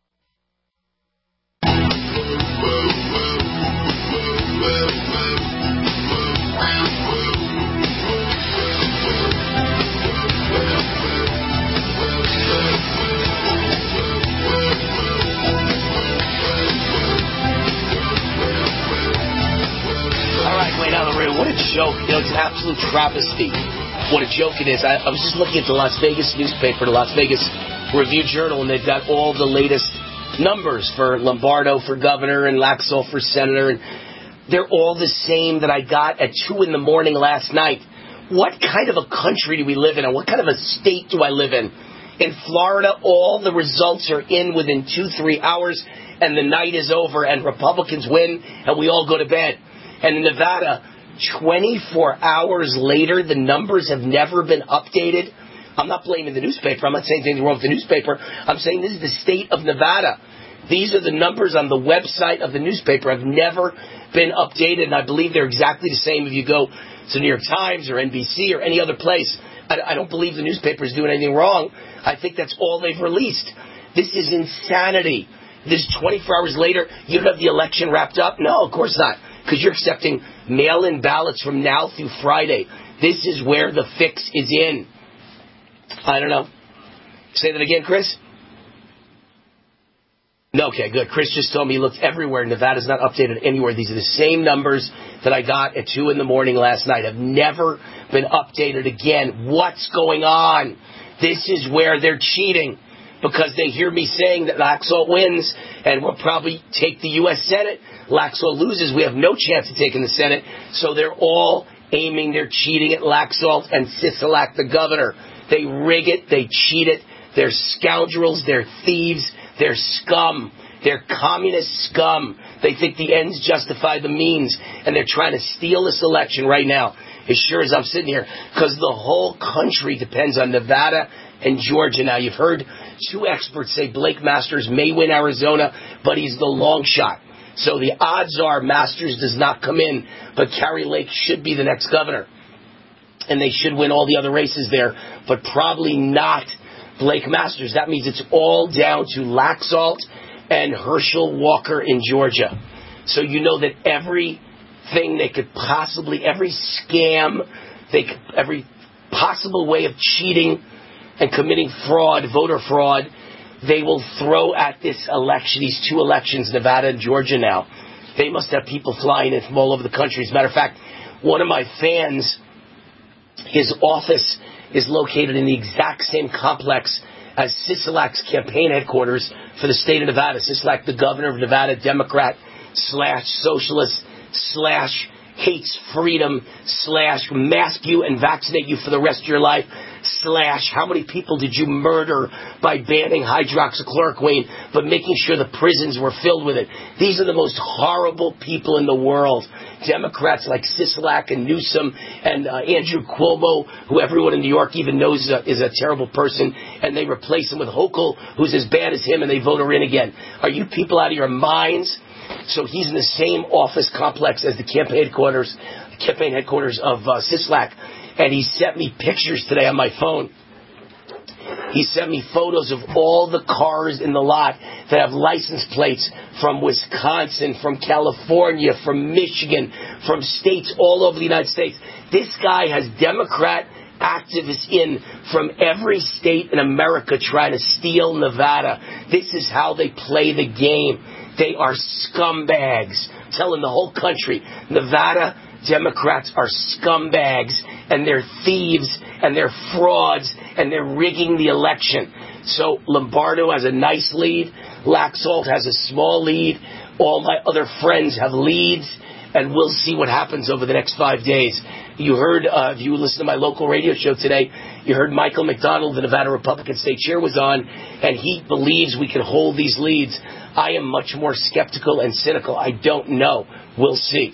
[SPEAKER 3] What a joke. You know, it's an absolute travesty. What a joke it is. I was just looking at the Las Vegas newspaper, the Las Vegas Review-Journal, and they've got all the latest numbers for Lombardo for governor and Laxalt for senator, and they're all the same that I got at 2 in the morning last night. What kind of a country do we live in, and what kind of a state do I live in? In Florida, all the results are in within 2-3 hours, and the night is over, and Republicans win, and we all go to bed. And in Nevada, 24 hours later, the numbers have never been updated. I'm not blaming the newspaper. I'm not saying anything wrong with the newspaper. I'm saying this is the state of Nevada. These are the numbers on the website of the newspaper. Have never been updated, and I believe they're exactly the same if you go to New York Times or NBC or any other place. I don't believe the newspaper is doing anything wrong. I think that's all they've released. This is insanity. This 24 hours later, you don't have the election wrapped up? No, of course not. Because you're accepting mail-in ballots from now through Friday. This is where the fix is in. I don't know. Say that again, Chris? No, okay, good. Chris just told me he looked everywhere. Nevada's not updated anywhere. These are the same numbers that I got at 2 in the morning last night. Have never been updated again. What's going on? This is where they're cheating. Because they hear me saying that Laxalt wins and we'll probably take the U.S. Senate. Laxalt loses. We have no chance of taking the Senate. So they're all aiming. They're cheating at Laxalt and Sisolak, the governor. They rig it. They cheat it. They're scoundrels. They're thieves. They're scum. They're communist scum. They think the ends justify the means, and they're trying to steal this election right now, as sure as I'm sitting here, because the whole country depends on Nevada and Georgia. Now, you've heard two experts say Blake Masters may win Arizona, but he's the long shot. So the odds are Masters does not come in, but Kari Lake should be the next governor. And they should win all the other races there, but probably not Blake Masters. That means it's all down to Laxalt and Herschel Walker in Georgia. So you know that everything they could possibly, every scam, every possible way of cheating and committing fraud, voter fraud, they will throw at this election, these two elections, Nevada and Georgia now. They must have people flying in from all over the country. As a matter of fact, one of my fans, his office is located in the exact same complex as Sisolak's campaign headquarters for the state of Nevada. Sisolak, the governor of Nevada, Democrat / socialist / hates freedom / mask you and vaccinate you for the rest of your life / how many people did you murder by banning hydroxychloroquine but making sure the prisons were filled with it. These are the most horrible people in the world. Democrats like Sisolak and Newsom and Andrew Cuomo, who everyone in New York even knows is a terrible person, and they replace him with Hochul, who's as bad as him, and they vote her in again. Are you people out of your minds? So he's in the same office complex as the campaign headquarters of Sisolak, and he sent me pictures today on my phone. He sent me photos of all the cars in the lot that have license plates from Wisconsin, from California, from Michigan, from states all over the United States. This guy has Democrat activists in from every state in America trying to steal Nevada. This is how they play the game. They are scumbags. I'm telling the whole country, Nevada Democrats are scumbags, and they're thieves, and they're frauds, and they're rigging the election. So Lombardo has a nice lead. Laxalt has a small lead. All my other friends have leads, and we'll see what happens over the next 5 days. You heard, if you listened to my local radio show today, you heard Michael McDonald, the Nevada Republican state chair, was on, and he believes we can hold these leads. I am much more skeptical and cynical. I don't know. We'll see.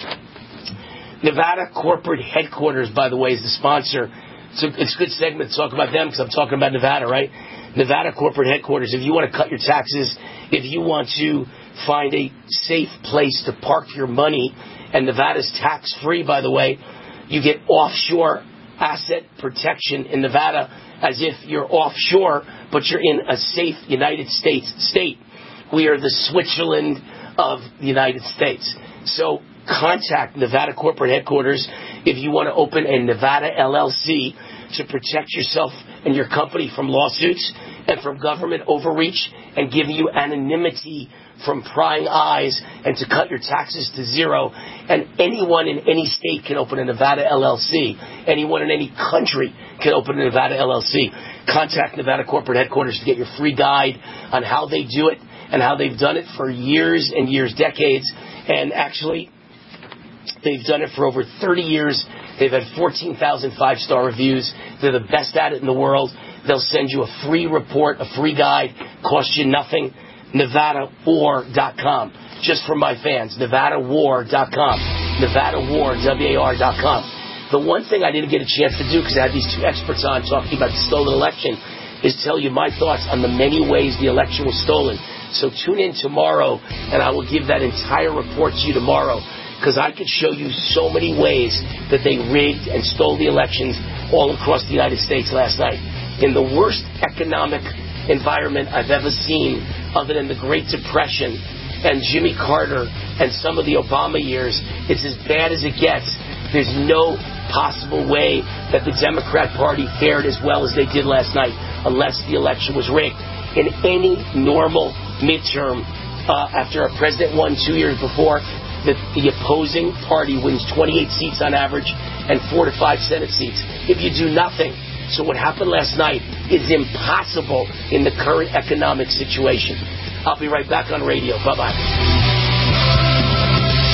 [SPEAKER 3] Nevada corporate headquarters, by the way, is the sponsor. So it's a good segment to talk about them because I'm talking about Nevada, right? Nevada corporate headquarters. If you want to cut your taxes, if you want to find a safe place to park your money, and Nevada's tax-free, by the way, you get offshore asset protection in Nevada as if you're offshore, but you're in a safe United States state. We are the Switzerland of the United States. So contact Nevada corporate headquarters if you want to open a Nevada LLC to protect yourself and your company from lawsuits and from government overreach and give you anonymity from prying eyes and to cut your taxes to zero. And anyone in any state can open a Nevada LLC. Anyone in any country can open a Nevada LLC. Contact Nevada corporate headquarters to get your free guide on how they do it and how they've done it for years and years, decades. And actually, they've done it for over 30 years. They've had 14,000 five-star reviews. They're the best at it in the world. They'll send you a free report, a free guide, cost you nothing. NevadaWar.com. Just for my fans, NevadaWar.com. NevadaWar, WAR.com. The one thing I didn't get a chance to do because I had these two experts on talking about the stolen election is tell you my thoughts on the many ways the election was stolen. So tune in tomorrow, and I will give that entire report to you tomorrow, because I could show you so many ways that they rigged and stole the elections all across the United States last night. In the worst economic environment I've ever seen, other than the Great Depression and Jimmy Carter and some of the Obama years, it's as bad as it gets. There's no possible way that the Democrat Party fared as well as they did last night unless the election was rigged. In any normal midterm, after a president won 2 years before, the opposing party wins 28 seats on average and 4 to 5 Senate seats if you do nothing. So what happened last night is impossible in the current economic situation. I'll be right back on radio. Bye-bye.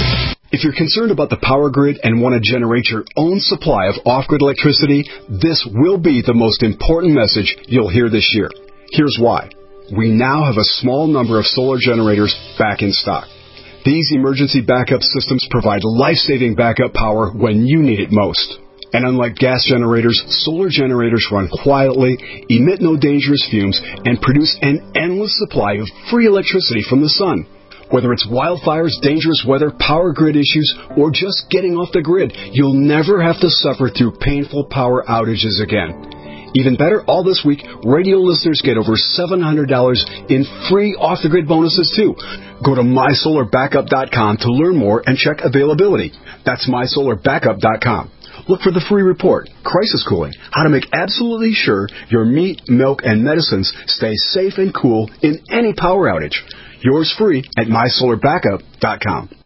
[SPEAKER 19] If you're concerned about the power grid and want to generate your own supply of off-grid electricity, this will be the most important message you'll hear this year. Here's why. We now have a small number of solar generators back in stock. These emergency backup systems provide life-saving backup power when you need it most. And unlike gas generators, solar generators run quietly, emit no dangerous fumes, and produce an endless supply of free electricity from the sun. Whether it's wildfires, dangerous weather, power grid issues, or just getting off the grid, you'll never have to suffer through painful power outages again. Even better, all this week, radio listeners get over $700 in free off-the-grid bonuses, too. Go to MySolarBackup.com to learn more and check availability. That's MySolarBackup.com. Look for the free report, Crisis Cooling, how to make absolutely sure your meat, milk, and medicines stay safe and cool in any power outage. Yours free at MySolarBackup.com.